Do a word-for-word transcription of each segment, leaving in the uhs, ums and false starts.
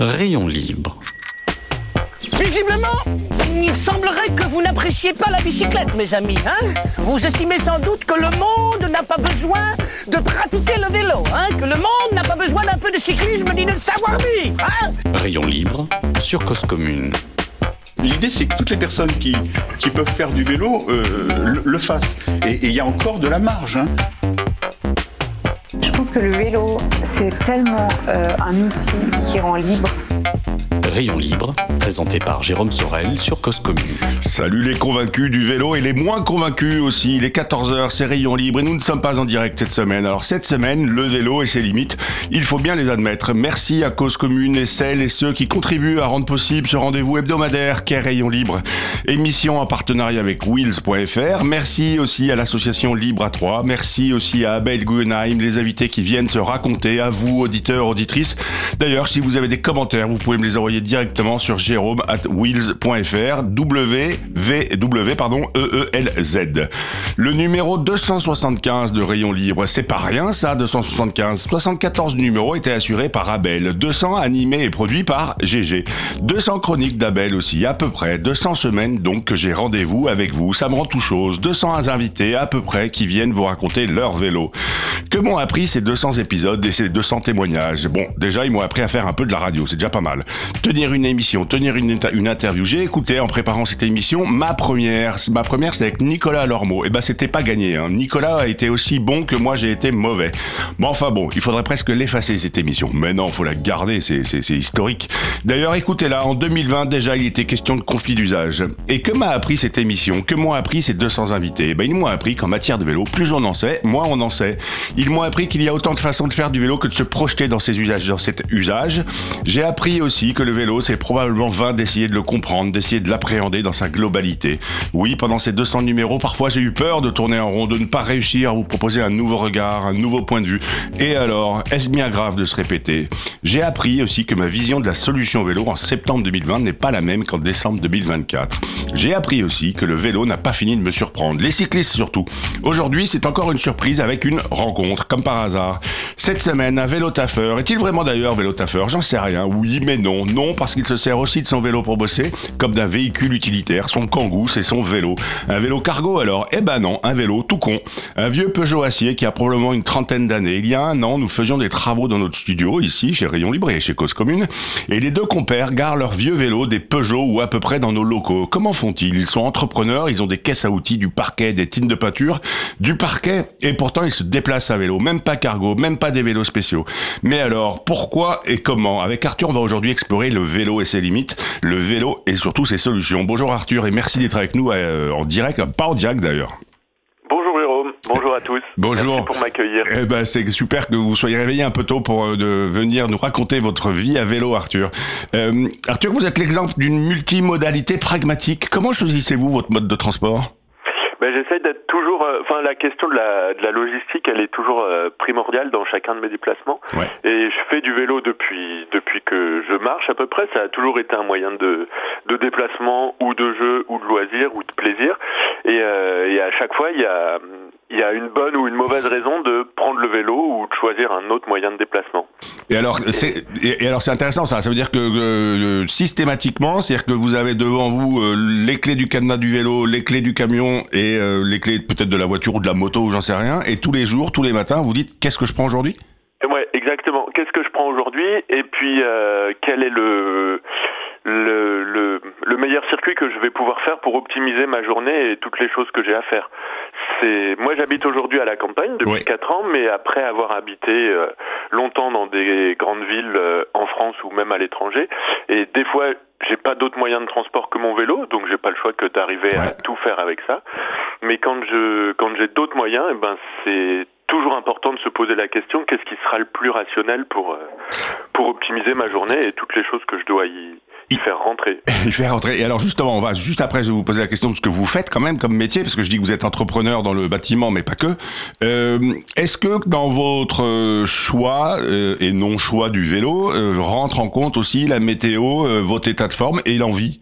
Rayon libre. Visiblement, il semblerait que vous n'appréciez pas la bicyclette, mes amis. Hein, vous estimez sans doute que le monde n'a pas besoin de pratiquer le vélo, hein, que le monde n'a pas besoin d'un peu de cyclisme ni de savoir-vivre. Hein. Rayon libre sur Cause Commune. L'idée, c'est que toutes les personnes qui, qui peuvent faire du vélo euh, le, le fassent. Et il y a encore de la marge. Hein. Je pense que le vélo, c'est tellement euh, un outil qui rend libre. Rayon libre, présenté par Jérôme Sorel sur Cause Commune. Salut les convaincus du vélo et les moins convaincus aussi. Il est quatorze heures, c'est Rayon libre et nous ne sommes pas en direct cette semaine. Alors cette semaine, le vélo et ses limites, il faut bien les admettre. Merci à Cause Commune et celles et ceux qui contribuent à rendre possible ce rendez-vous hebdomadaire qu'est Rayon libre. Émission en partenariat avec Wheels point F R. Merci aussi à l'association Libre à Troyes. Merci aussi à Abel Guggenheim, les invités qui viennent se raconter, à vous, auditeurs, auditrices. D'ailleurs, si vous avez des commentaires, vous pouvez me les envoyer directement sur jérôme at wheels point f r, W V W pardon E E L Z. Le numéro deux cent soixante-quinze de Rayon libre, c'est pas rien ça, deux cent soixante-quinze. soixante-quatorze numéros étaient assurés par Abel, deux cents animés et produits par G G. deux cents chroniques d'Abel aussi, à peu près deux cents semaines donc que j'ai rendez-vous avec vous, ça me rend tout chose. deux cents invités à peu près qui viennent vous raconter leur vélo. Que m'ont appris ces deux cents épisodes et ces deux cents témoignages? Bon, déjà ils m'ont appris à faire un peu de la radio, c'est déjà pas mal. Tenir une émission, tenir une, une interview. J'ai écouté en préparant cette émission ma première. Ma première, c'était avec Nicolas Lormeau. Et ben, c'était pas gagné. Hein. Nicolas a été aussi bon que moi, j'ai été mauvais. Mais enfin bon, il faudrait presque l'effacer cette émission. Mais non, faut la garder. C'est, c'est, c'est historique. D'ailleurs, écoutez-la. En deux mille vingt, déjà, il était question de conflit d'usage. Et que m'a appris cette émission? Que m'ont appris ces deux cents invités? Ben, ils m'ont appris qu'en matière de vélo, plus on en sait, moins on en sait. Ils m'ont appris qu'il y a autant de façons de faire du vélo que de se projeter dans ces usages, dans cet usage. J'ai appris aussi que le vélo, c'est probablement vain d'essayer de le comprendre, d'essayer de l'appréhender dans sa globalité. Oui, pendant ces deux cents numéros, parfois j'ai eu peur de tourner en rond, de ne pas réussir à vous proposer un nouveau regard, un nouveau point de vue. Et alors, est-ce bien grave de se répéter? J'ai appris aussi que ma vision de la solution vélo en septembre deux mille vingt n'est pas la même qu'en décembre deux mille vingt-quatre. J'ai appris aussi que le vélo n'a pas fini de me surprendre, les cyclistes surtout. Aujourd'hui, c'est encore une surprise avec une rencontre, comme par hasard. Cette semaine, un vélo-taffeur. Est-il vraiment d'ailleurs vélo-taffeur? J'en sais rien. Oui, mais non. Non, parce qu'il se sert aussi de son vélo pour bosser, comme d'un véhicule utilitaire. Son Kangoo, c'est son vélo. Un vélo cargo alors? Eh ben non, un vélo tout con. Un vieux Peugeot acier qui a probablement une trentaine d'années. Il y a un an, nous faisions des travaux dans notre studio, ici, chez Rayon Libre et chez Cause Commune, et les deux compères garent leurs vieux vélos, des Peugeot ou à peu près dans nos locaux. Comment font-ils? Ils sont entrepreneurs, ils ont des caisses à outils, du parquet, des tines de peinture, du parquet, et pourtant ils se déplacent à vélo. Même pas cargo, même pas des vélos spéciaux. Mais alors, pourquoi et comment? Avec Arthur, on va aujourd'hui explorer le vélo et ses limites, le vélo et surtout ses solutions. Bonjour Arthur et merci d'être avec nous euh, en direct, pas en Jack d'ailleurs. Bonjour Jérôme, bonjour à tous. Bonjour. Merci pour m'accueillir. Eh ben, c'est super que vous soyez réveillé un peu tôt pour euh, de venir nous raconter votre vie à vélo, Arthur. Euh, Arthur, vous êtes l'exemple d'une multimodalité pragmatique. Comment choisissez-vous votre mode de transport? Ben, j'essaie d'être toujours, enfin euh, la question de la, de la logistique, elle est toujours euh, primordiale dans chacun de mes déplacements. Ouais. Et je fais du vélo depuis depuis que je marche à peu près. Ça a toujours été un moyen de de déplacement ou de jeu ou de loisir ou de plaisir. Et, euh, et à chaque fois, il y a il y a une bonne ou une mauvaise raison de prendre le vélo ou de choisir un autre moyen de déplacement. Et alors, c'est, et alors c'est intéressant ça, ça veut dire que euh, systématiquement, c'est-à-dire que vous avez devant vous euh, les clés du cadenas du vélo, les clés du camion et euh, les clés peut-être de la voiture ou de la moto ou j'en sais rien, et tous les jours, tous les matins, vous dites qu'est-ce que je prends aujourd'hui? Ouais, exactement. Qu'est-ce que je prends aujourd'hui? Et puis, euh, quel est le... Le, le, le meilleur circuit que je vais pouvoir faire pour optimiser ma journée et toutes les choses que j'ai à faire. C'est, moi j'habite aujourd'hui à la campagne depuis oui. quatre ans, mais après avoir habité euh, longtemps dans des grandes villes euh, en France ou même à l'étranger, et des fois j'ai pas d'autres moyens de transport que mon vélo, donc j'ai pas le choix que d'arriver ouais. à tout faire avec ça. Mais quand je quand j'ai d'autres moyens, et ben c'est toujours important de se poser la question qu'est-ce qui sera le plus rationnel pour euh, pour optimiser ma journée et toutes les choses que je dois y y faire rentrer. Y faire rentrer. Et alors justement, on va juste après, je vais vous poser la question de ce que vous faites quand même comme métier, parce que je dis que vous êtes entrepreneur dans le bâtiment, mais pas que. Euh, est-ce que dans votre choix euh, et non-choix du vélo, euh, rentre en compte aussi la météo, euh, votre état de forme et l'envie?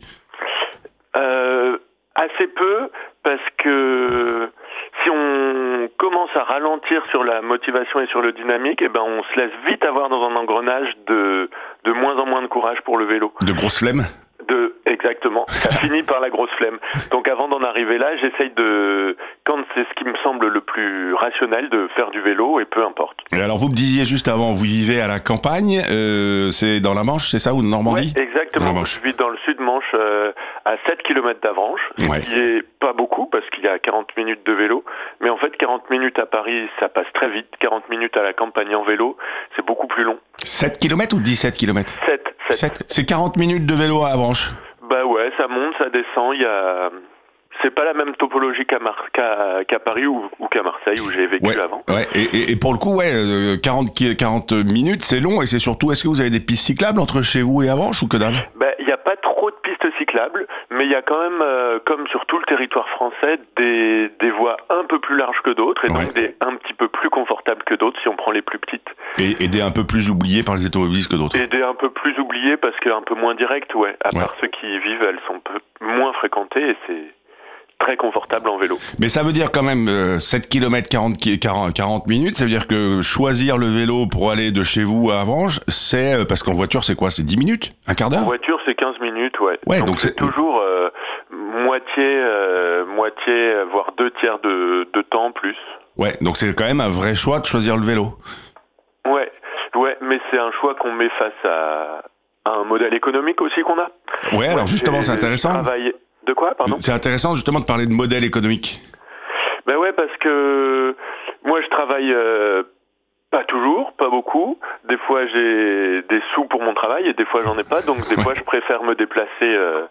euh, Assez peu, parce que si on commence à ralentir sur la motivation et sur le dynamique, eh ben on se laisse vite avoir dans un engrenage de de moins en moins de courage pour le vélo. De grosses flemmes ? De, exactement. Ça finit par la grosse flemme. Donc avant d'en arriver là, j'essaye de, quand c'est ce qui me semble le plus rationnel, de faire du vélo et peu importe. Et alors vous me disiez juste avant, vous vivez à la campagne, euh, c'est dans la Manche, c'est ça, ou de Normandie ? Oui, exactement. Je vis dans le sud Manche, euh, à sept kilomètres d'Avranches, ce ouais. qui est pas beaucoup parce qu'il y a quarante minutes de vélo. Mais en fait, quarante minutes à Paris, ça passe très vite. quarante minutes à la campagne en vélo, c'est beaucoup plus long. sept kilomètres ou dix-sept kilomètres ? sept. sept. C'est quarante minutes de vélo à Avranches ? Bah ouais, ça monte, ça descend, il y a... C'est pas la même topologie qu'à, Mar... qu'à... qu'à Paris ou, ou qu'à Marseille où j'ai vécu ouais, avant. Ouais. Et, et, et pour le coup, ouais, quarante, quarante minutes, c'est long et c'est surtout, est-ce que vous avez des pistes cyclables entre chez vous et Avranches ou que dalle ? Bah, il n'y a pas trop de pistes cyclables, mais il y a quand même, euh, comme sur tout le territoire français, des, des voies un peu plus larges que d'autres et ouais. donc des un petit peu plus confortables que d'autres si on prend les plus petites. Et, et des un peu plus oubliées par les automobilistes que d'autres. Et des un peu plus oubliées parce qu'un peu moins directes, ouais. À ouais. part ceux qui y vivent, elles sont peu moins fréquentées et c'est très confortable en vélo. Mais ça veut dire quand même euh, sept kilomètres, quarante, quarante minutes, ça veut dire que choisir le vélo pour aller de chez vous à Avranches, c'est, euh, parce qu'en voiture c'est quoi, c'est dix minutes ? Un quart d'heure ? En voiture c'est quinze minutes, ouais. Ouais, donc, donc c'est, c'est toujours euh, moitié, euh, moitié, voire deux tiers de, de temps plus. Ouais, donc c'est quand même un vrai choix de choisir le vélo. Ouais, ouais, mais c'est un choix qu'on met face à, à un modèle économique aussi qu'on a. Ouais, alors ouais, justement c'est intéressant. Travaille... De quoi, pardon ? C'est intéressant justement de parler de modèle économique. Ben ouais, parce que moi je travaille euh, pas toujours, pas beaucoup. Des fois j'ai des sous pour mon travail et des fois j'en ai pas. Donc des ouais. fois je préfère me déplacer euh,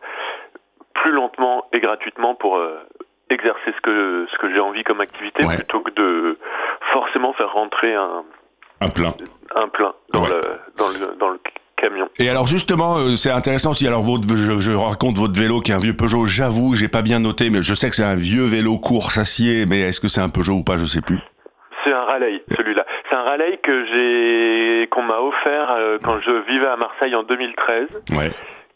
plus lentement et gratuitement pour euh, exercer ce que ce que j'ai envie comme activité ouais. plutôt que de forcément faire rentrer un un plein un plein dans ouais. le dans le dans le camion. Et alors justement, euh, c'est intéressant aussi. Alors votre, je, je raconte votre vélo qui est un vieux Peugeot. J'avoue, j'ai pas bien noté, mais je sais que c'est un vieux vélo course acier. Mais est-ce que c'est un Peugeot ou pas ? Je sais plus. C'est un Raleigh, celui-là. C'est un Raleigh que j'ai, qu'on m'a offert euh, quand je vivais à Marseille en deux mille treize. Ouais.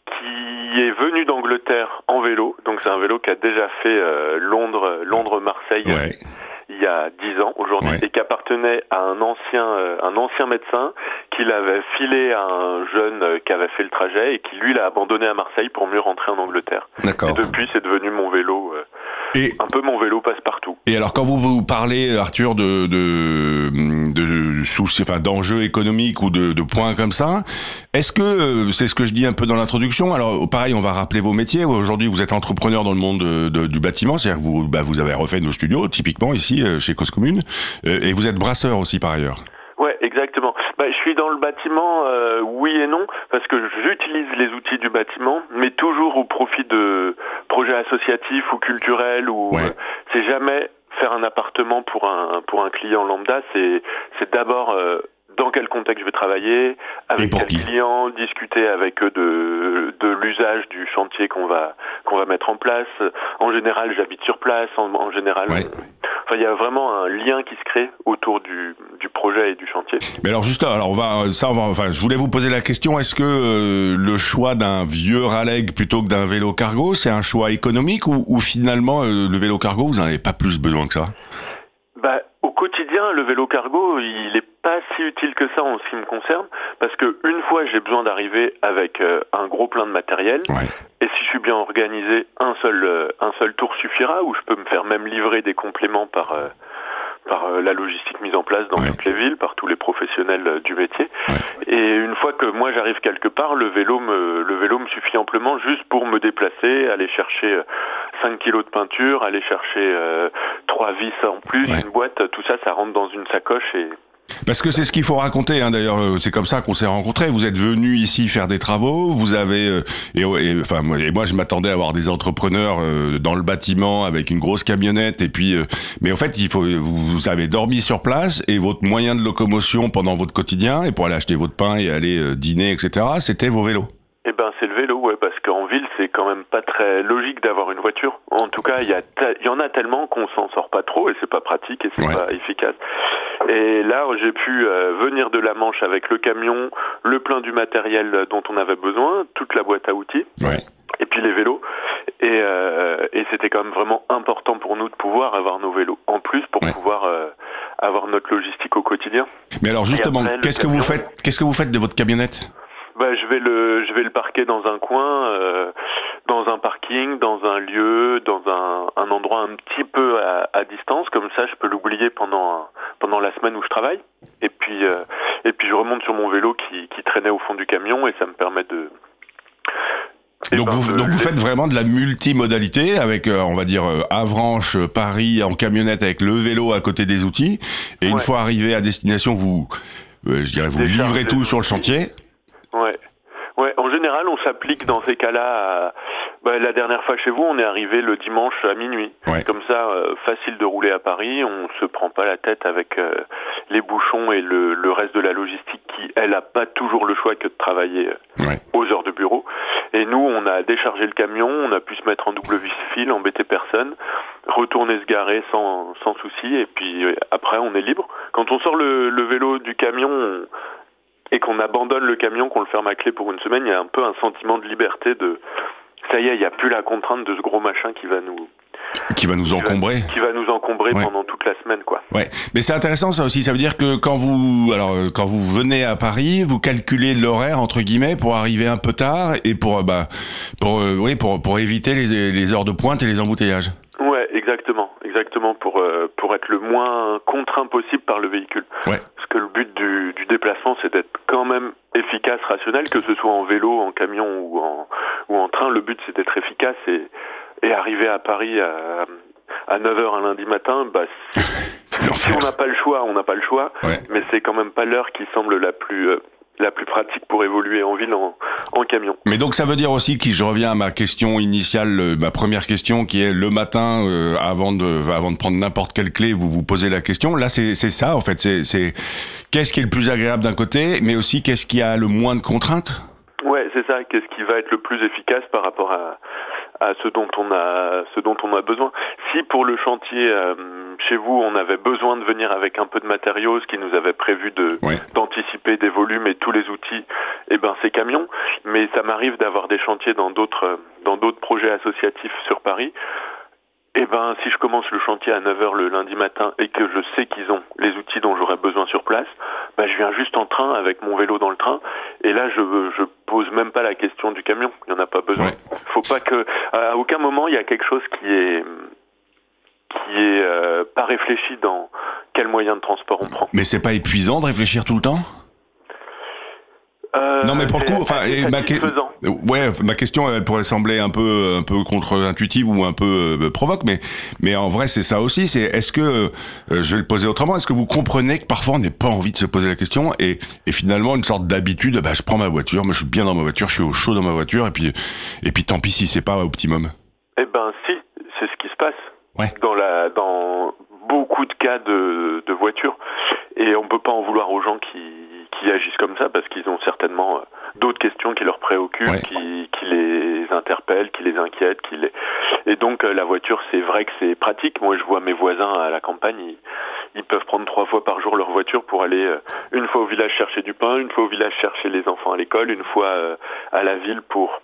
Qui est venu d'Angleterre en vélo. Donc c'est un vélo qui a déjà fait euh, Londres, Londres-Marseille. Ouais. Il y a dix ans aujourd'hui ouais. et qui appartenait à un ancien euh, un ancien médecin qui l'avait filé à un jeune euh, qui avait fait le trajet et qui lui l'a abandonné à Marseille pour mieux rentrer en Angleterre. D'accord. Et depuis c'est devenu mon vélo euh, et un peu mon vélo passe-partout. Et alors quand vous vous parlez Arthur de de de, de soucis enfin d'enjeux économiques ou de, de points comme ça, est-ce que euh, c'est ce que je dis un peu dans l'introduction. Alors pareil, on va rappeler vos métiers. Aujourd'hui, vous êtes entrepreneur dans le monde de, de, du bâtiment, c'est-à-dire que vous bah, vous avez refait nos studios typiquement ici chez Cause Commune, euh, et vous êtes brasseur aussi par ailleurs. Ouais, exactement. Bah, je suis dans le bâtiment, euh, oui et non, parce que j'utilise les outils du bâtiment, mais toujours au profit de projets associatifs ou culturels, ou ouais. euh, c'est jamais faire un appartement pour un pour un client lambda, c'est c'est d'abord euh, dans quel contexte je vais travailler, avec quel client, discuter avec eux de de l'usage du chantier qu'on va qu'on va mettre en place. En général, j'habite sur place. En, en général, ouais. enfin, il y a vraiment un lien qui se crée autour du du projet et du chantier. Mais alors juste, alors on va ça, on va, enfin, je voulais vous poser la question. Est-ce que euh, le choix d'un vieux Raleigh plutôt que d'un vélo cargo, c'est un choix économique ou, ou finalement euh, le vélo cargo, vous n'en avez pas plus besoin que ça ? Bah, au quotidien, le vélo cargo, il est pas si utile que ça en ce qui me concerne, parce que une fois j'ai besoin d'arriver avec euh, un gros plein de matériel, ouais. et si je suis bien organisé, un seul euh, un seul tour suffira, ou je peux me faire même livrer des compléments par euh, par euh, la logistique mise en place dans ouais. toutes les villes, par tous les professionnels euh, du métier. Ouais. Et une fois que moi j'arrive quelque part, le vélo me le vélo me suffit amplement juste pour me déplacer, aller chercher euh, cinq kilos de peinture, aller chercher euh, trois vis en plus, ouais. une boîte, tout ça, ça rentre dans une sacoche et... Parce que c'est ce qu'il faut raconter, hein. D'ailleurs, c'est comme ça qu'on s'est rencontrés. Vous êtes venus ici faire des travaux, vous avez, euh, et, et, enfin, moi, et moi je m'attendais à avoir des entrepreneurs euh, dans le bâtiment avec une grosse camionnette, et puis, euh, mais en fait, il faut, vous, vous avez dormi sur place et votre moyen de locomotion pendant votre quotidien, et pour aller acheter votre pain et aller euh, dîner, et cetera, c'était vos vélos. Eh ben, c'est le vélo, ouais, parce qu'en ville, c'est quand même pas très logique d'avoir une voiture. En tout cas, il y a, te- y en a tellement qu'on s'en sort pas trop et c'est pas pratique et c'est ouais. pas efficace. Et là, j'ai pu euh, venir de la Manche avec le camion, le plein du matériel dont on avait besoin, toute la boîte à outils. Ouais. Et puis les vélos, et, euh, et c'était quand même vraiment important pour nous de pouvoir avoir nos vélos, en plus pour ouais. pouvoir euh, avoir notre logistique au quotidien. Mais alors justement, après, qu'est-ce camion, que vous faites, qu'est-ce que vous faites de votre camionnette ? bah, je vais le, je vais le parquer dans un coin, euh, dans un parking, dans un lieu, dans un, un endroit un petit peu à, à distance. Comme ça, je peux l'oublier pendant, pendant la semaine où je travaille. Et puis, euh, et puis je remonte sur mon vélo qui, qui traînait au fond du camion et ça me permet de... Donc, ben, vous, de, donc vous faites vraiment de la multimodalité avec, euh, on va dire, euh, Avranches, Paris en camionnette avec le vélo à côté des outils. Et ouais. Une fois arrivé à destination, vous, euh, je dirais, vous livrez tout sur le chantier. Ouais. Ouais, en général, on s'applique dans ces cas-là. À... Bah, la dernière fois chez vous, on est arrivé le dimanche à minuit. Ouais. Comme ça, euh, facile de rouler à Paris. On se prend pas la tête avec euh, les bouchons et le, le reste de la logistique qui, elle, a pas toujours le choix que de travailler euh, ouais. aux heures de bureau. Et nous, on a déchargé le camion, on a pu se mettre en double fil, embêter personne, retourner se garer sans, sans souci. Et puis euh, après, on est libre. Quand on sort le, le vélo du camion... On... et qu'on abandonne le camion, qu'on le ferme à clé pour une semaine, il y a un peu un sentiment de liberté de... Ça y est, il n'y a plus la contrainte de ce gros machin qui va nous... Qui va nous qui encombrer. Va, qui va nous encombrer ouais. pendant toute la semaine, quoi. Ouais, mais c'est intéressant ça aussi, ça veut dire que quand vous... Alors, quand vous venez à Paris, vous calculez l'horaire, entre guillemets, pour arriver un peu tard et pour, bah, pour, euh, oui, pour, pour éviter les, les heures de pointe et les embouteillages. Ouais, exactement, exactement, pour, euh, pour être le moins contraint possible par le véhicule. Ouais. Parce que le but du, du déplacement, c'est d'être quand même efficace, rationnel, que ce soit en vélo, en camion ou en, ou en train. Le but, c'est d'être efficace et, et arriver à Paris à, à neuf heures un lundi matin, bah, si on n'a pas le choix, on n'a pas le choix, ouais. mais c'est quand même pas l'heure qui semble la plus... Euh, la plus pratique pour évoluer en ville en, en camion. Mais donc ça veut dire aussi que je reviens à ma question initiale, euh, ma première question qui est le matin euh, avant de avant de prendre n'importe quelle clé, vous vous posez la question. Là c'est c'est ça en fait, c'est c'est qu'est-ce qui est le plus agréable d'un côté, mais aussi qu'est-ce qui a le moins de contraintes. Ouais, c'est ça. Qu'est-ce qui va être le plus efficace par rapport à à ce dont on a ce dont on a besoin. Si pour le chantier euh, chez vous on avait besoin de venir avec un peu de matériaux, ce qui nous avait prévu de ouais. d'anticiper des volumes et tous les outils, eh ben c'est camion. Mais ça m'arrive d'avoir des chantiers dans d'autres dans d'autres projets associatifs sur Paris. Eh ben, si je commence le chantier à neuf heures le lundi matin et que je sais qu'ils ont les outils dont j'aurais besoin sur place, ben, je viens juste en train avec mon vélo dans le train et là, je je pose même pas la question du camion. Il n'y en a pas besoin. Ouais. Faut pas que, à aucun moment, il y a quelque chose qui est, qui est euh, pas réfléchi dans quel moyen de transport on prend. Mais c'est pas épuisant de réfléchir tout le temps ? Euh, non mais pour le coup, enfin, et ma, que... ouais, ma question elle pourrait sembler un peu un peu contre-intuitive ou un peu euh, provoque, mais mais en vrai c'est ça aussi. C'est est-ce que euh, je vais le poser autrement. Est-ce que vous comprenez que parfois on n'a pas envie de se poser la question et et finalement une sorte d'habitude. Bah je prends ma voiture, moi je suis bien dans ma voiture, je suis au chaud dans ma voiture et puis et puis tant pis si c'est pas optimum. Eh ben si, c'est ce qui se passe. Ouais. Dans la dans beaucoup de cas de de voitures et on peut pas en vouloir aux gens qui qui agissent comme ça parce qu'ils ont certainement euh, d'autres questions qui leur préoccupent, ouais. qui, qui les interpellent, qui les inquiètent, qui les... et donc euh, la voiture c'est vrai que c'est pratique. Moi je vois mes voisins à la campagne, ils, ils peuvent prendre trois fois par jour leur voiture pour aller euh, une fois au village chercher du pain, une fois au village chercher les enfants à l'école, une fois euh, à la ville pour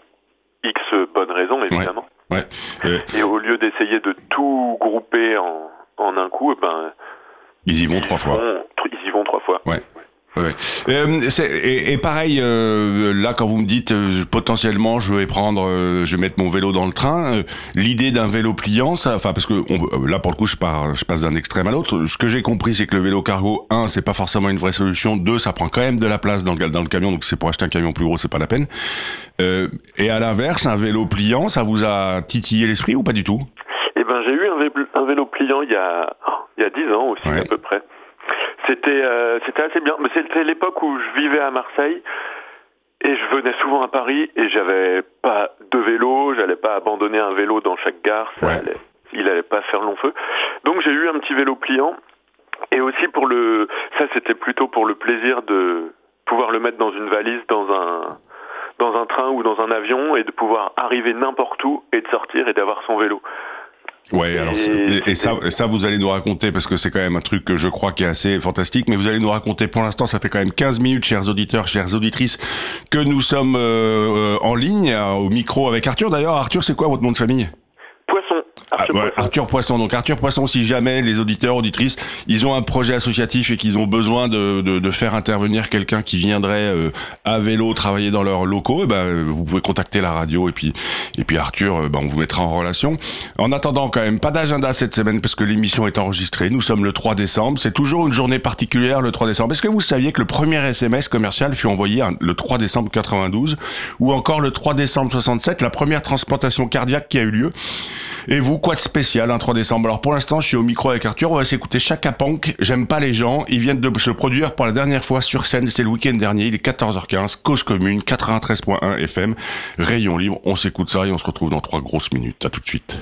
X bonnes raisons évidemment. Ouais. Ouais. Euh... Et au lieu d'essayer de tout grouper en, en un coup, ben ils y vont ils trois vont, fois. Ils y vont trois fois. Ouais. Ouais. Euh, c'est, et, et pareil, euh, là quand vous me dites euh, potentiellement je vais prendre, euh, je vais mettre mon vélo dans le train, euh, l'idée d'un vélo pliant, ça, enfin parce que on, là pour le coup je pars, je passe d'un extrême à l'autre. Ce que j'ai compris c'est que le vélo cargo, un, c'est pas forcément une vraie solution, deux, ça prend quand même de la place dans le dans le camion, donc c'est pour acheter un camion plus gros, c'est pas la peine. Euh, et à l'inverse, un vélo pliant, ça vous a titillé l'esprit ou pas du tout ? Eh ben j'ai eu un vélo, un vélo pliant il y a il y a dix ans aussi ouais. à peu près. C'était euh, c'était assez bien, mais c'était l'époque où je vivais à Marseille et je venais souvent à Paris et j'avais pas de vélo, j'allais pas abandonner un vélo dans chaque gare, ça ouais. allait, il allait pas faire long feu. Donc j'ai eu un petit vélo pliant et aussi pour le, ça c'était plutôt pour le plaisir de pouvoir le mettre dans une valise, dans un dans un train ou dans un avion et de pouvoir arriver n'importe où et de sortir et d'avoir son vélo. Ouais, alors et, et ça, ça vous allez nous raconter parce que c'est quand même un truc que je crois qui est assez fantastique. Mais vous allez nous raconter. Pour l'instant, ça fait quand même quinze minutes, chers auditeurs, chères auditrices, que nous sommes euh, en ligne au micro avec Arthur. D'ailleurs, Arthur, c'est quoi votre nom de famille ? Poisson. Arthur, ah, ouais, Poisson. Arthur Poisson. Donc Arthur Poisson, si jamais les auditeurs, auditrices, ils ont un projet associatif et qu'ils ont besoin de, de, de faire intervenir quelqu'un qui viendrait euh, à vélo travailler dans leurs locaux, eh ben, vous pouvez contacter la radio et puis, et puis Arthur, euh, ben, on vous mettra en relation. En attendant, quand même, pas d'agenda cette semaine parce que l'émission est enregistrée. Nous sommes le trois décembre. C'est toujours une journée particulière le trois décembre. Est-ce que vous saviez que le premier S M S commercial fut envoyé un, le trois décembre quatre-vingt-douze ou encore le trois décembre soixante-sept, la première transplantation cardiaque qui a eu lieu? Et vous, quoi de spécial un trois décembre? Alors pour l'instant, je suis au micro avec Arthur, on va s'écouter Chaka Ponk, J'aime pas les gens. Ils viennent de se produire pour la dernière fois sur scène, c'est le week-end dernier, il est quatorze heures quinze, Cause Commune, quatre-vingt-treize point un F M, Rayon Libre, on s'écoute ça et on se retrouve dans trois grosses minutes. À tout de suite.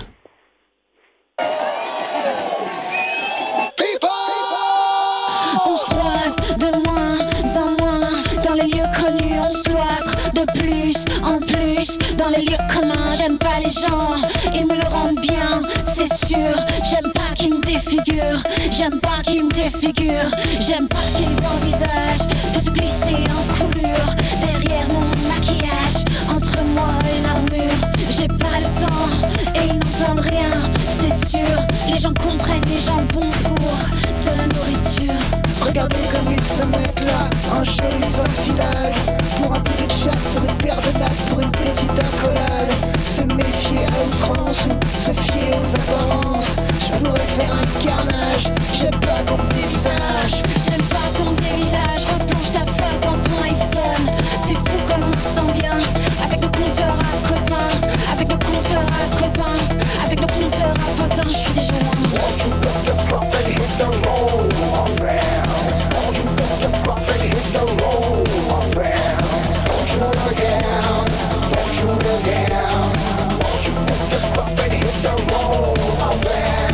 On se croise de moins en moins dans les lieux connus, on se cloître de plus en plus dans les lieux communs. J'aime pas les gens, ils me le rendent bien, c'est sûr. J'aime pas qu'ils me défigurent, j'aime pas qu'ils me défigurent. J'aime pas qu'ils envisagent de se glisser en coulure derrière mon maquillage, entre moi et l'armure. J'ai pas le temps et ils n'entendent rien, c'est sûr. Les gens comprennent, les gens bons pour de la nourriture. Regardez comme ils se mettent là, un joli enfilade. Pour un peu de chat, pour une paire de nattes, pour une petite accolade. Se méfier à outrance ou se fier aux apparences. Je pourrais faire un carnage, j'aime pas qu'on me dévisage. J'aime pas qu'on me dévisage, replonge ta face dans ton iPhone. C'est fou comme on se sent bien, avec le compteur à copains, avec le compteur à copains, avec le compteur à potins, je suis déjà loin. Won't you put the drop and hit the road, my friend? Won't you put the drop and hit the road, my friend? Don't you look down, don't you look down. Won't you put the drop and hit the road, my friend?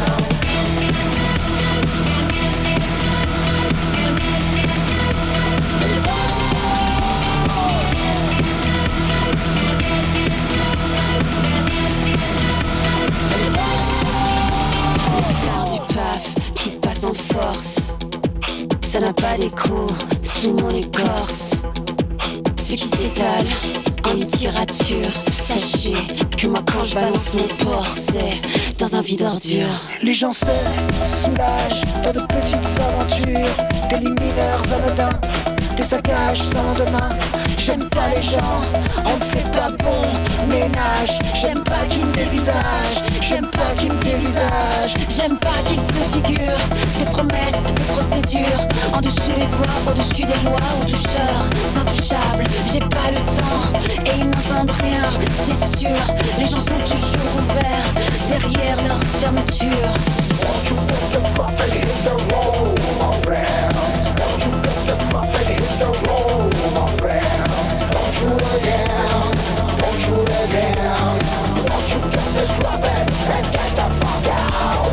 Les stars du P A F qui passent en force, ça n'a pas d'écho sous mon écorce. Ceux qui s'étalent en littérature, sachez que moi quand je balance mon porc, c'est dans un vide ordure. Les gens se soulagent dans de petites aventures, des lits mineurs anodins, des saccages sans lendemain. J'aime pas les gens, on ne fait pas bon ménage. J'aime pas qu'ils me dévisagent, j'aime pas qu'ils me dévisagent. J'aime pas qu'ils se figurent des promesses, des procédures en dessous les doigts, au-dessus des lois, aux toucheurs intouchables. J'ai pas le temps et ils n'entendent rien, c'est sûr. Les gens sont toujours ouverts derrière leur fermeture. Won't you put the drop and hit the road, my friend? Won't you put the drop and hit the road, my friend? Don't you look down, don't you look down. Won't you put the drop and, and get the fuck out?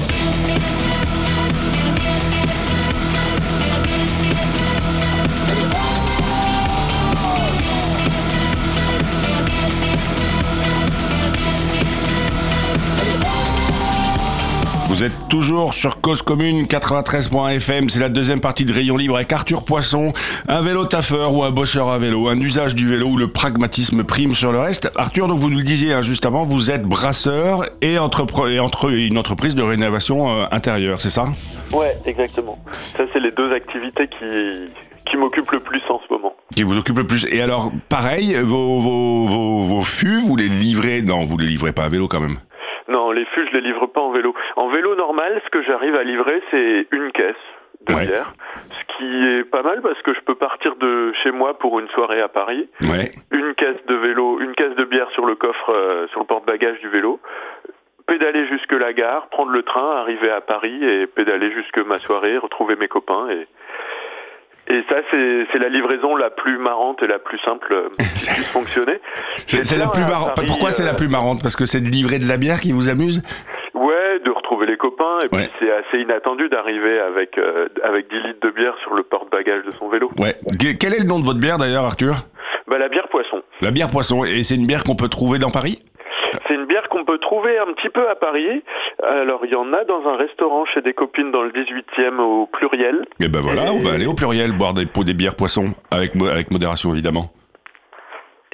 Vous êtes toujours sur Cause Commune quatre-vingt-treize point un F M, c'est la deuxième partie de Rayon Libre avec Arthur Poisson, un vélo taffeur ou un bosseur à vélo, un usage du vélo où le pragmatisme prime sur le reste. Arthur, donc vous nous le disiez hein, juste avant, vous êtes brasseur et, entrepre- et entre une entreprise de rénovation euh, intérieure, c'est ça? Ouais, exactement. Ça, c'est les deux activités qui, qui m'occupent le plus en ce moment. Qui vous occupe le plus. Et alors, pareil, vos, vos, vos, vos fûts, vous les livrez? Non, vous les livrez pas à vélo quand même. Non, les fûts, je les livre pas en vélo. En vélo normal, ce que j'arrive à livrer, c'est une caisse de Ouais. bière. Ce qui est pas mal parce que je peux partir de chez moi pour une soirée à Paris. Ouais. Une caisse de vélo, une caisse de bière sur le coffre, euh, sur le porte-bagages du vélo. Pédaler jusque la gare, prendre le train, arriver à Paris et pédaler jusque ma soirée, retrouver mes copains et... Et ça, c'est, c'est la livraison la plus marrante et la plus simple euh, qui puisse fonctionner. C'est, c'est la plus marrante. Pourquoi euh... c'est la plus marrante? Parce que c'est de livrer de la bière qui vous amuse? Ouais, de retrouver les copains. Et ouais. puis c'est assez inattendu d'arriver avec, euh, avec dix litres de bière sur le porte-bagages de son vélo. Ouais. Quel est le nom de votre bière d'ailleurs, Arthur? Bah, la bière Poisson. La bière Poisson. Et c'est une bière qu'on peut trouver dans Paris? C'est une bière qu'on peut trouver un petit peu à Paris. Alors, il y en a dans un restaurant chez des copines dans le dix-huitième au Pluriel. Et ben voilà, et... on va aller au Pluriel boire des, des bières Poisson, avec, avec modération évidemment.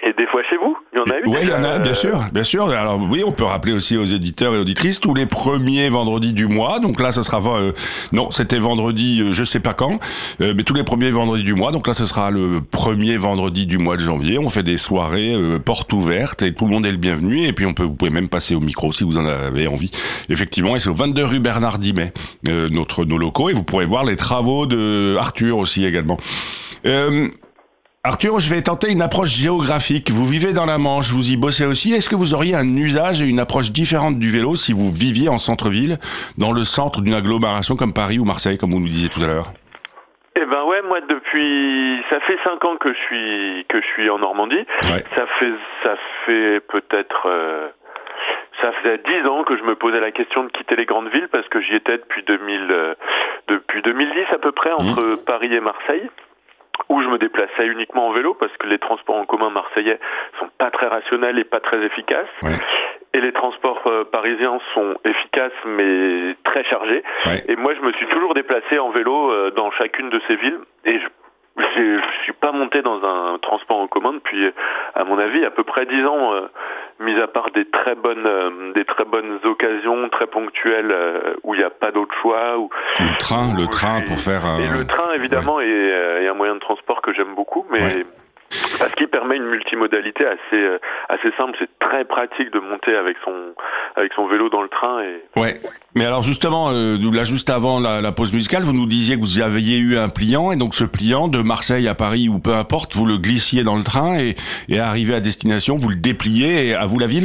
Et des fois chez vous, il y en a eu. Oui, il y en a, bien euh... sûr, bien sûr. Alors oui, on peut rappeler aussi aux éditeurs et auditrices tous les premiers vendredis du mois. Donc là, ce sera euh, non, c'était vendredi, euh, je sais pas quand, euh, mais tous les premiers vendredis du mois. Donc là, ce sera le premier vendredi du mois de janvier. On fait des soirées euh, portes ouvertes et tout le monde est le bienvenu. Et puis on peut, vous pouvez même passer au micro si vous en avez envie. Effectivement, et c'est au vingt-deux rue Bernard Dimet, euh, notre nos locaux, et vous pourrez voir les travaux de Arthur aussi également. Euh, Arthur, je vais tenter une approche géographique. Vous vivez dans la Manche, vous y bossez aussi. Est-ce que vous auriez un usage et une approche différente du vélo si vous viviez en centre-ville, dans le centre d'une agglomération comme Paris ou Marseille, comme vous nous disiez tout à l'heure ? Eh ben ouais, moi depuis, ça fait cinq ans que je suis que je suis en Normandie. Ouais. Ça fait ça fait peut-être euh, ça faisait dix ans que je me posais la question de quitter les grandes villes parce que j'y étais depuis deux mille euh, depuis deux mille dix à peu près entre mmh. Paris et Marseille, où je me déplaçais uniquement en vélo parce que les transports en commun marseillais sont pas très rationnels et pas très efficaces. Ouais. Et les transports euh, parisiens sont efficaces mais très chargés. Ouais. Et moi, je me suis toujours déplacé en vélo euh, dans chacune de ces villes. Et je je suis pas monté dans un transport en commun depuis, à mon avis, à peu près dix ans, euh, mis à part des très bonnes, euh, des très bonnes occasions, très ponctuelles, euh, où il n'y a pas d'autre choix. Où, le train, où le train pour faire... Euh... Et le train, évidemment, ouais. est, euh, est un moyen de transport que j'aime beaucoup, mais... Ouais. Parce qu'il permet une multimodalité assez euh, assez simple, c'est très pratique de monter avec son avec son vélo dans le train. Et... Ouais. Mais alors justement, euh, là juste avant la, la pause musicale, vous nous disiez que vous aviez eu un pliant, et donc ce pliant de Marseille à Paris ou peu importe, vous le glissiez dans le train et, et arrivé à destination, vous le dépliez, et à vous la ville ?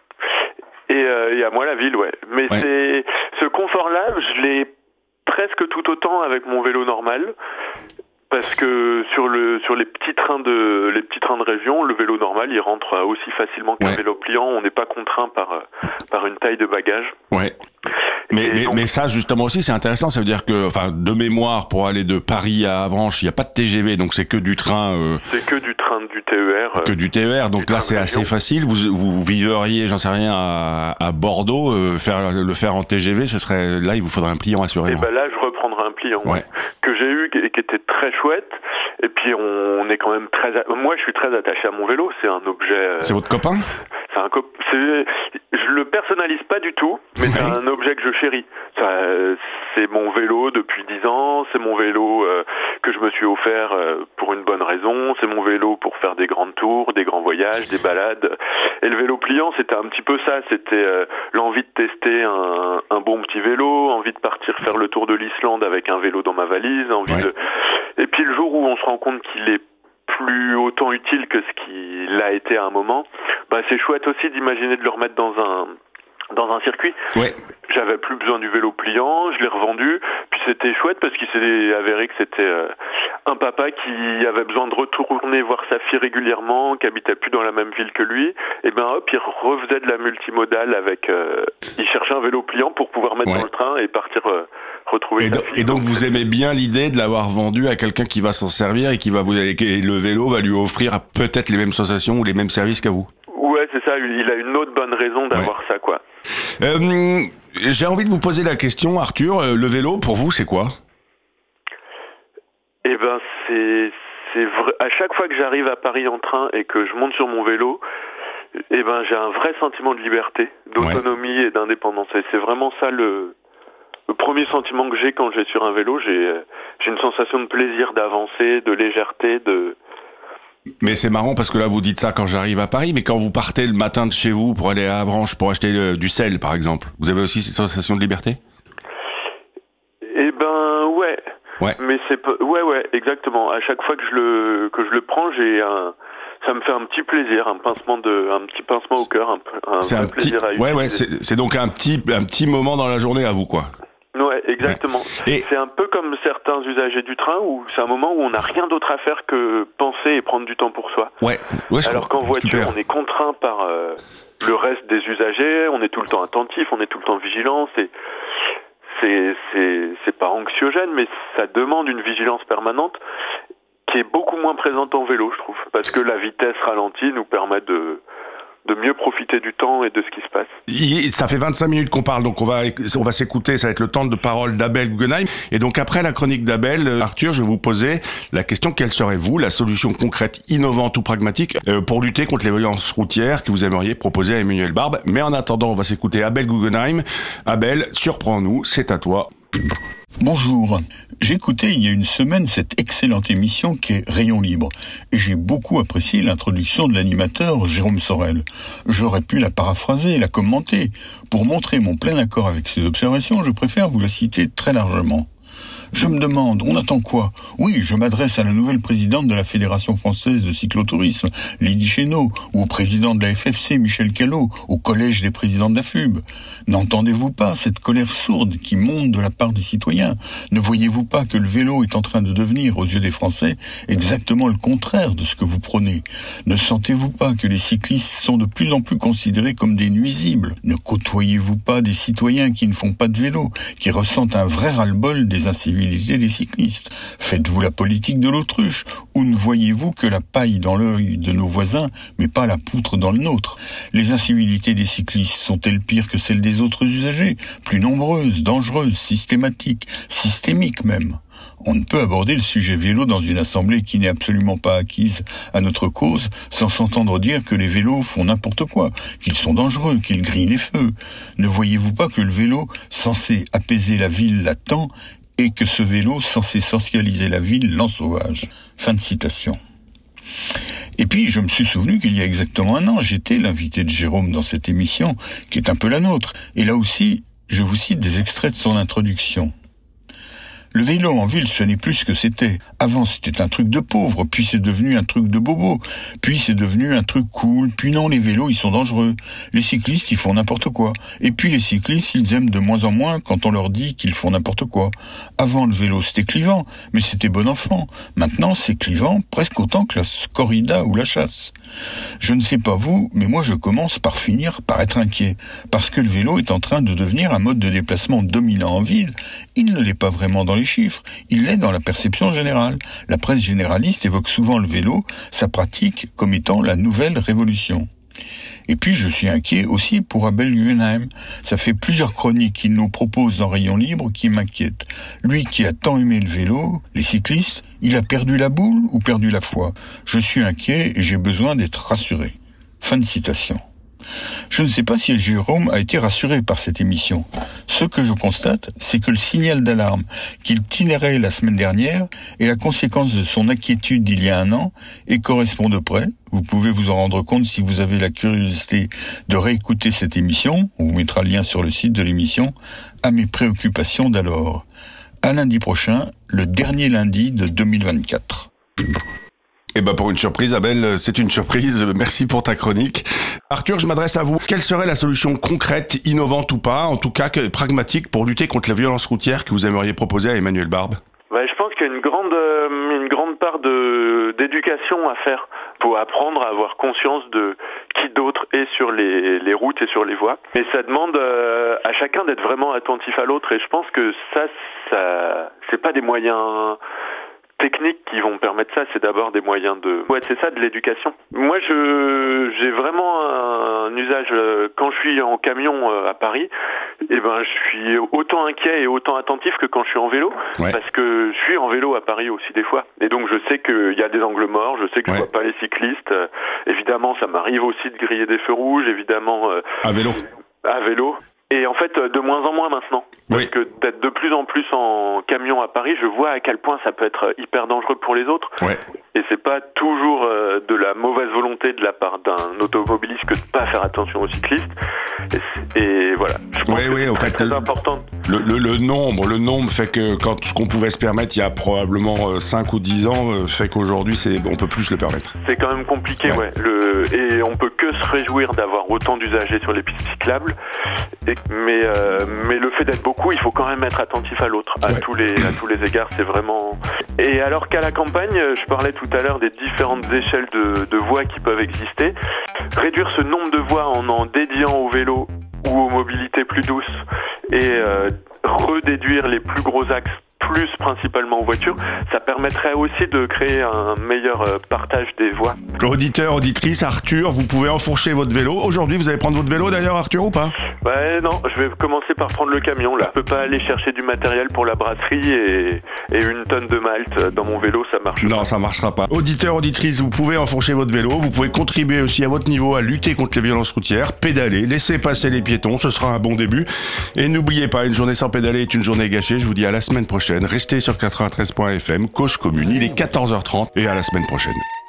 Et, euh, et à moi la ville, ouais. Mais ouais. c'est ce confort-là, je l'ai presque tout autant avec mon vélo normal. Parce que sur le sur les petits trains de les petits trains de région, le vélo normal il rentre aussi facilement qu'un ouais. vélo pliant. On n'est pas contraint par par une taille de bagage. Ouais. Mais mais, donc... mais ça justement aussi c'est intéressant. Ça veut dire que enfin de mémoire pour aller de Paris à Avranches il y a pas de T G V donc c'est que du train. Euh... C'est que du train du T E R. Que du T E R donc là c'est assez facile. Vous vous viveriez j'en sais rien à, à Bordeaux euh, faire le faire en T G V ce serait là il vous faudrait un pliant assurément. Et ben là je reprendrai un pliant ouais. Ouais, que j'ai eu et qui était très chouette. Et puis on est quand même très. Moi, je suis très attaché à mon vélo. C'est un objet. C'est votre copain ? C'est un cop. C'est... Je le personnalise pas du tout, mais ouais. c'est un objet que je chéris. Ça, c'est mon vélo depuis dix ans. C'est mon vélo euh, que je me suis offert euh, pour une bonne raison. C'est mon vélo pour faire des grandes tours, des grands voyages, des balades. Et le vélo pliant, c'était un petit peu ça. C'était euh, l'envie de tester un, un bon petit vélo, envie de partir faire le tour de l'Islande avec un vélo dans ma valise, envie ouais. de. Et puis le jour où on se rend compte qu'il est plus autant utile que ce qu'il a été à un moment, bah c'est chouette aussi d'imaginer de le remettre dans un dans un circuit. Ouais. J'avais plus besoin du vélo pliant, je l'ai revendu, puis c'était chouette parce qu'il s'est avéré que c'était euh, un papa qui avait besoin de retourner voir sa fille régulièrement, qui habitait plus dans la même ville que lui, et ben hop, il refaisait de la multimodale avec euh, il cherchait un vélo pliant pour pouvoir mettre ouais. dans le train et partir euh, retrouver et sa do- fille. Et donc, donc vous aimez bien l'idée de l'avoir vendu à quelqu'un qui va s'en servir et qui va vous et le vélo va lui offrir peut-être les mêmes sensations ou les mêmes services qu'à vous. Ouais, c'est ça, il a une autre bonne raison d'avoir ouais. ça, quoi. Euh, j'ai envie de vous poser la question, Arthur, le vélo, pour vous, c'est quoi ? Eh ben, c'est, c'est vrai. À chaque fois que j'arrive à Paris en train et que je monte sur mon vélo, eh ben, j'ai un vrai sentiment de liberté, d'autonomie ouais. et d'indépendance. Et c'est vraiment ça le, le premier sentiment que j'ai quand j'ai sur un vélo. J'ai, j'ai une sensation de plaisir, d'avancer, de légèreté, de... Mais c'est marrant parce que là vous dites ça quand j'arrive à Paris, mais quand vous partez le matin de chez vous pour aller à Avranches pour acheter le, du sel par exemple, vous avez aussi cette sensation de liberté ? Eh ben ouais. Ouais. Mais c'est ouais ouais exactement. À chaque fois que je le que je le prends, j'ai un ça me fait un petit plaisir, un pincement de un petit pincement au cœur, un, un c'est vrai un plaisir petit, à utiliser. Ouais ouais, c'est, c'est donc un petit un petit moment dans la journée à vous quoi. Ouais, exactement. Ouais. Et... C'est un peu comme certains usagers du train où c'est un moment où on n'a rien d'autre à faire que penser et prendre du temps pour soi. Ouais. ouais Alors qu'en voiture, super. On est contraint par euh, le reste des usagers, on est tout le temps attentif, on est tout le temps vigilant. C'est c'est c'est c'est pas anxiogène, mais ça demande une vigilance permanente qui est beaucoup moins présente en vélo, je trouve, parce que la vitesse ralentie nous permet de de mieux profiter du temps et de ce qui se passe. Il, ça fait vingt-cinq minutes qu'on parle, donc on va, on va s'écouter, ça va être le temps de parole d'Abel Guggenheim. Et donc après la chronique d'Abel, Arthur, je vais vous poser la question, quelle serait, vous, la solution concrète, innovante ou pragmatique euh, pour lutter contre les violences routières que vous aimeriez proposer à Emmanuel Barbe. Mais en attendant, on va s'écouter Abel Guggenheim. Abel, surprends-nous, c'est à toi. Bonjour, j'ai écouté il y a une semaine cette excellente émission qui est Rayon Libre et j'ai beaucoup apprécié l'introduction de l'animateur Jérôme Sorel. J'aurais pu la paraphraser, la commenter. Pour montrer mon plein accord avec ses observations, je préfère vous la citer très largement. Je me demande, on attend quoi ? Oui, je m'adresse à la nouvelle présidente de la Fédération française de cyclotourisme, Lydie Chénaud, ou au président de la F F C, Michel Callot, au collège des présidents de la F U B. N'entendez-vous pas cette colère sourde qui monte de la part des citoyens ? Ne voyez-vous pas que le vélo est en train de devenir, aux yeux des Français, exactement le contraire de ce que vous prônez ? Ne sentez-vous pas que les cyclistes sont de plus en plus considérés comme des nuisibles ? Ne côtoyez-vous pas des citoyens qui ne font pas de vélo, qui ressentent un vrai ras-le-bol des incivilités des cyclistes? Faites-vous la politique de l'autruche ou ne voyez-vous que la paille dans l'œil de nos voisins mais pas la poutre dans le nôtre? Les incivilités des cyclistes sont-elles pires que celles des autres usagers? Plus nombreuses, dangereuses, systématiques, systémiques même. On ne peut aborder le sujet vélo dans une assemblée qui n'est absolument pas acquise à notre cause sans s'entendre dire que les vélos font n'importe quoi, qu'ils sont dangereux, qu'ils grillent les feux. Ne voyez-vous pas que le vélo, censé apaiser la ville, l'attend et que ce vélo, censé socialiser la ville, l'ensauvage. Fin de citation. Et puis, je me suis souvenu qu'il y a exactement un an, j'étais l'invité de Jérôme dans cette émission, qui est un peu la nôtre. Et là aussi, je vous cite des extraits de son introduction. Le vélo en ville, ce n'est plus ce que c'était. Avant, c'était un truc de pauvre, puis c'est devenu un truc de bobo, puis c'est devenu un truc cool, puis non, les vélos, ils sont dangereux. Les cyclistes, ils font n'importe quoi. Et puis les cyclistes, ils aiment de moins en moins quand on leur dit qu'ils font n'importe quoi. Avant, le vélo, c'était clivant, mais c'était bon enfant. Maintenant, c'est clivant presque autant que la corrida ou la chasse. Je ne sais pas vous, mais moi je commence par finir par être inquiet, parce que le vélo est en train de devenir un mode de déplacement dominant en ville. Il ne l'est pas vraiment dans les chiffres, il l'est dans la perception générale. La presse généraliste évoque souvent le vélo, sa pratique, comme étant la nouvelle révolution. Et puis je suis inquiet aussi pour Abel Guggenheim. Ça fait plusieurs chroniques qu'il nous propose dans Rayon Libre qui m'inquiètent. Lui qui a tant aimé le vélo, les cyclistes, il a perdu la boule ou perdu la foi ? Je suis inquiet et j'ai besoin d'être rassuré. Fin de citation. Je ne sais pas si Jérôme a été rassuré par cette émission. Ce que je constate, c'est que le signal d'alarme qu'il tirait la semaine dernière est la conséquence de son inquiétude d'il y a un an et correspond de près, vous pouvez vous en rendre compte si vous avez la curiosité de réécouter cette émission, on vous mettra le lien sur le site de l'émission, à mes préoccupations d'alors. À lundi prochain, le dernier lundi de deux mille vingt-quatre. Eh ben pour une surprise, Abel, c'est une surprise. Merci pour ta chronique. Arthur, je m'adresse à vous. Quelle serait la solution concrète, innovante ou pas, en tout cas pragmatique, pour lutter contre la violence routière que vous aimeriez proposer à Emmanuel Barbe ? Ouais, je pense qu'il y a une grande, euh, une grande part de, d'éducation à faire pour apprendre à avoir conscience de qui d'autre est sur les, les routes et sur les voies. Mais ça demande euh, à chacun d'être vraiment attentif à l'autre. Et je pense que ça, ça, c'est pas des moyens techniques qui vont permettre ça, c'est d'abord des moyens de... Ouais, c'est ça, de l'éducation. Moi, je j'ai vraiment un usage... Quand je suis en camion à Paris, eh ben, je suis autant inquiet et autant attentif que quand je suis en vélo, ouais. Parce que je suis en vélo à Paris aussi des fois. Et donc, je sais qu'il y a des angles morts, je sais que ouais. Je vois pas les cyclistes. Euh, évidemment, ça m'arrive aussi de griller des feux rouges, évidemment... Euh, à vélo. À vélo. Et en fait, de moins en moins maintenant. Parce oui. que d'être de plus en plus en camion à Paris, je vois à quel point ça peut être hyper dangereux pour les autres. Ouais. Et c'est pas toujours euh, de la mauvaise volonté de la part d'un automobiliste que de pas faire attention aux cyclistes. Et, et voilà. Je pense oui, que oui, c'est en très, fait, très important. Le, le, le nombre, le nombre fait que quand ce qu'on pouvait se permettre il y a probablement cinq ou dix ans, fait qu'aujourd'hui, c'est, on peut plus se le permettre. C'est quand même compliqué, ouais. ouais. Le, et on peut que se réjouir d'avoir autant d'usagers sur les pistes cyclables. Et, mais, euh, mais le fait d'être beaucoup, il faut quand même être attentif à l'autre, à, ouais. tous, les, à tous les égards, c'est vraiment... Et alors qu'à la campagne, je parlais tout à l'heure des différentes échelles de, de voies qui peuvent exister, réduire ce nombre de voies en en dédiant au vélo ou aux mobilités plus douces et euh, redéduire les plus gros axes plus principalement aux voitures, ça permettrait aussi de créer un meilleur euh, partage des voies. Auditeur, auditrice, Arthur, vous pouvez enfourcher votre vélo. Aujourd'hui, vous allez prendre votre vélo d'ailleurs, Arthur, ou pas ? Ouais, non, je vais commencer par prendre le camion là. Je peux pas aller chercher du matériel pour la brasserie et, et une tonne de malt dans mon vélo, ça marche Non, pas. ça marchera pas. Auditeur, auditrice, vous pouvez enfourcher votre vélo, vous pouvez contribuer aussi à votre niveau à lutter contre les violences routières, pédaler, laisser passer les piétons, ce sera un bon début. Et n'oubliez pas, une journée sans pédaler est une journée gâchée. Je vous dis à la semaine prochaine. Restez sur quatre-vingt-treize point f m, Cause Commune. Il est quatorze heures trente et à la semaine prochaine.